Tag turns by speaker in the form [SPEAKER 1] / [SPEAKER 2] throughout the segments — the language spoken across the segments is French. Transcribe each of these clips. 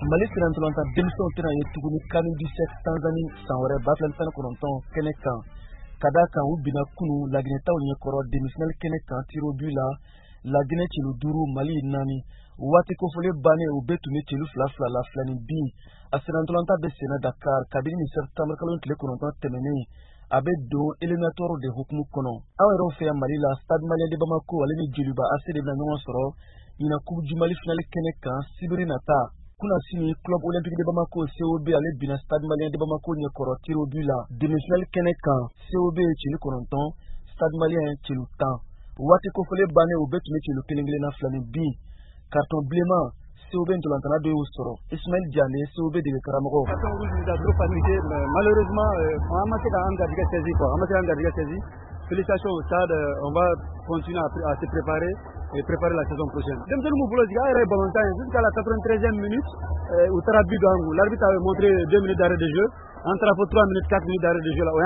[SPEAKER 1] Mali Sirantolanta denmisɛnw tɛna ye tuguni CAN 17 Tanzanie san wɛrɛ 2019 kɛnɛ kan. Ka d'a kan u binna kunu Laginɛtaw ɲɛkɔrɔ demi-finale kɛnɛ kan tir au but la Laginɛ celu 5 Mali 4. Waati kofɔlen bannen u bɛɛ tun bɛ celu 2-2 la filani bin. A Sirantolanta bɛ senna Dakar kabini ni septembre kalo tile 9 tɛmɛnen. A bɛ don éliminatoire de hukumu kɔnɔ. Aw yɛrɛw fɛ Mali la Stade Malien de Bamako ale ni Joliba AC de bɛna ɲɔgɔn sɔrɔ ɲina Coupe du Mali finale kɛnɛ kan sibiri nata. Kuna sini Club Olympique de Bamako COB ale bina Stade Malien de Bamako ɲɛkɔrɔ tir au but la demi-finale kɛnɛ kan COB celu 9 Stade Malien celu 10. Waati kofɔlen bannen u bɛɛ tun bɛ celu kelen na filani bin. Carton bilenman COB ntolantana dɔ y'u sɔrɔ. Ismaël Diané COB dege karamɔgɔ.
[SPEAKER 2] Carton rouge nous a trop fatigué, mais malheureusement on a massé un gardien saisi quoi. On a massé un gardien saisi. Félicitations au stade, on va continuer à se préparer et préparer la saison prochaine. Jusqu'à la 93e minute, l'arbitre avait montré 2 minutes d'arrêt de jeu. Entre 3 minutes, 4 minutes d'arrêt de jeu là,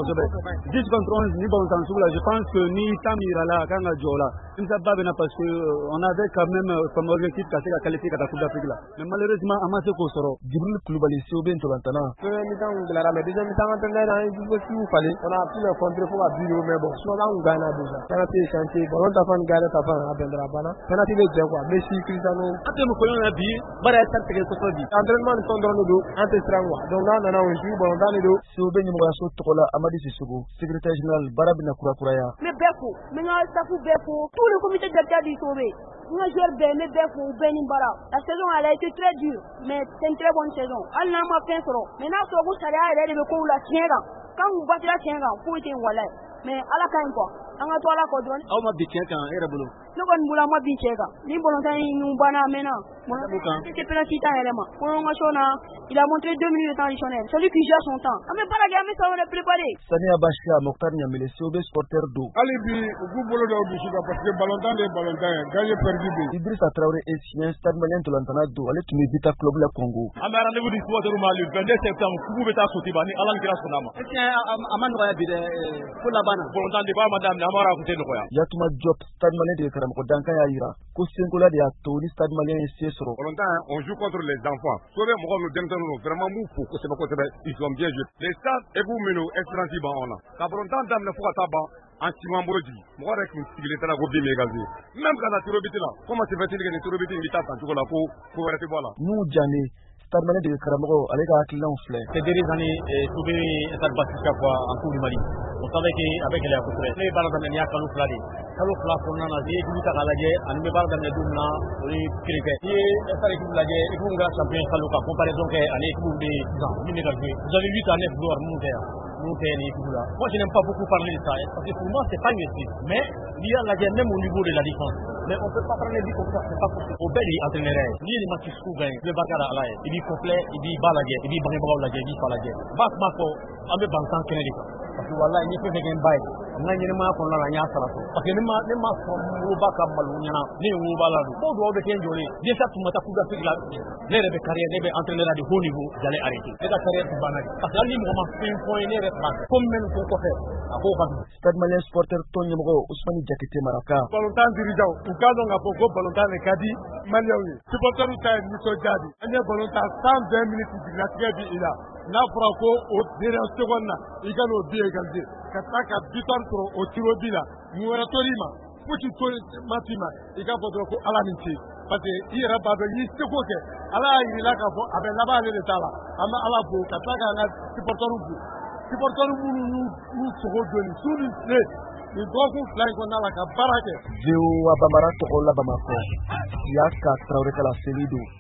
[SPEAKER 2] 10 contre 11, ni bon temps là, je pense que ni Tamira là, quand on a joué là, nous ne pas bien parce qu'on avait quand même comme objectif de la qualifier à la Coupe d'Afrique là. Mais malheureusement, à Massé Kosoro.
[SPEAKER 1] Djibril Koulibaly, COB Ntolantana.
[SPEAKER 3] Premier mi-temps, deuxième mi-temps, il fallait. On a pris le contre pour la bureau, mais bon, sinon là, on gagne déjà. Penalty est chantier, bon, on t'a fait une galette à faire à Bendrabana. Penalty de Djeko, Messi, Cristiano.
[SPEAKER 2] Après, nous connaissons la vie, voilà, ça c'est quelque chose.
[SPEAKER 3] Entraînement, nous sommes dans le dos, anti-strangwa. Donc là, on a un jour, bon, dans le dos.
[SPEAKER 1] COB Nyamuraso Tokola Amadi Sissoko, secrétaire général Barabina Kurakuraya.
[SPEAKER 4] Mais Beko, mais on a Beko, tout le comité d'acteur du COB. Nous jouons bien, mais Beko, Benibara. La saison, elle a été très dure, mais c'est une très bonne saison. Elle n'a pas fait solo. Maintenant, ce que vous savez, elle est de la tienne. Quand vous battez la tienne, vous êtes en wallet. Mais à la fin, quoi. On a toi la codron.
[SPEAKER 2] On m'a dit qu'il y a un rebolo.
[SPEAKER 4] Nous avons un mois bichega. Ni volontaire, nous bana maintenant. C'est penalty temps élément. Pour un match, il a montré 2 minutes de temps additionnel. Celui qui gère son temps. Mais pas la gamme, ça on est préparé.
[SPEAKER 1] Sania Bachia, Mokhtar Niamele, COB supporter d'eau.
[SPEAKER 5] Allez, vous voulez le parce que ballon gagné perdu.
[SPEAKER 1] Idrissa Traoré est sien, Stade Malien Ntolantana d'eau. Allez, tu me dis ta club la Congo.
[SPEAKER 2] On a rendez-vous du sport de Mali le 22 septembre. Vous pouvez t'assurer, Alan Grasonama. C'est un Amandroya pour la banane. Volontaire de Madame Namara Couté de Roya.
[SPEAKER 1] Yatuma Job, Stade Malien de Karamoko Dankaya Ira. Kosengola de Atoni, Stade Malien et Sesro.
[SPEAKER 5] Volontaire, on joue contre les enfants. Sauver mon rôle, nous vraiment mou pour que c'est pas ils sont bien joués. Les stades et vous, Meno, extransiba on a. La volontaire d'âme ne fera pas en Timambrodi. Moi, avec une civilité à la Gobi Mégazi. Même quand la Turobiti là, comment c'est fait-il que les Turobiti invitent à Tantoula pour arrêter voilà.
[SPEAKER 1] Nous, Djane. Stade Malien de Karamoko, allez à Akilan Fleur.
[SPEAKER 2] Ces dernières années, trouvé un stade basque en Coupe du Mali. On savait qu'avec les Akoutrés, les balles d'amener à Kalouflade. Kalouflade, on a dit, tout à l'âge, on ne peut pas d'amener d'Oumna, on est cricket. Et ça, les coups de l'âge, et vous, grâce à champion Kalouka, comparaison qu'à l'équipe des gens, vous avez 8 années pour monter. Moi, je n'aime pas beaucoup parler de ça, parce que pour moi, c'est pas une excuse. Mais il y a la guerre même au niveau de la défense. Mais on ne peut pas prendre les vies comme ça, c'est pas possible. Au bel entraîneur, lui, les matchs qui gagnent, le Bakara à l'air, il dit complet, il dit bas la guerre, il dit Banébra la guerre, il dit pas la guerre. Bas Mako, on met Bantan Kennedy. Parce que voilà, il faut faire un bail. On a une main qu'on a la Yasara. Parce que les mains sont au Baka Malounia, les Oubalado. Bon, doit être enjolé. Bien ça, tout le monde a fait la les rêves carrière, les entraîneurs de haut niveau, j'allais arrêter. C'est la carrière du Banal. Parce que là, il m'a fait un point et comme même qu'on peut faire.
[SPEAKER 1] Stade Malien supporter Tony Mro, Ousmane Diakité Maraka.
[SPEAKER 5] Volontaire dirigeant, ou quand on a beaucoup volontaire de Kadi, Maliaoui. Supporter ou taille, Nico Jadi. Un volontaire 120 minutes de la tribu, il a. Na Franco, au dernier seconde, il gagne au bien égalisé. Kataka, 10 ans au Tirobila, Mouratorima, Petit Matima, il gagne votre à la minute. Parce qu'il y a pas de liste de côté. Allah, il est là, avec la balle de Tala. Ama Allah, Kataka, supporter ou supporter nous se redonnent sous les grands flancs qu'on a la cabarake.
[SPEAKER 1] Zéo Abamara Tokola Bamako. Yaka Traoré Kala Selido.